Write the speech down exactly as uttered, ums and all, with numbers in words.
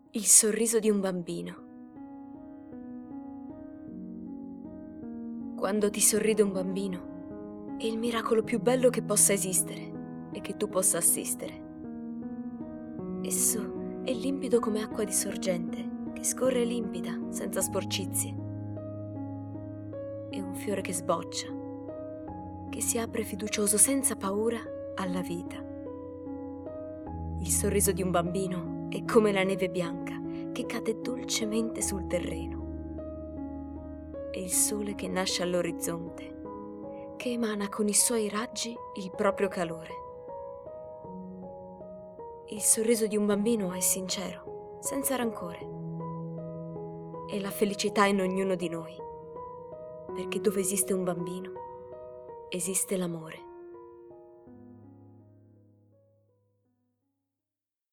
Il sorriso di un bambino. Quando ti sorride un bambino, è il miracolo più bello che possa esistere e che tu possa assistere. Esso è limpido come acqua di sorgente, che scorre limpida, senza sporcizie. È un fiore che sboccia, che si apre fiducioso senza paura alla vita. Il sorriso di un bambino è come la neve bianca che cade dolcemente sul terreno. È il sole che nasce all'orizzonte, che emana con i suoi raggi il proprio calore. Il sorriso di un bambino è sincero, senza rancore. È la felicità in ognuno di noi, perché dove esiste un bambino, esiste l'amore.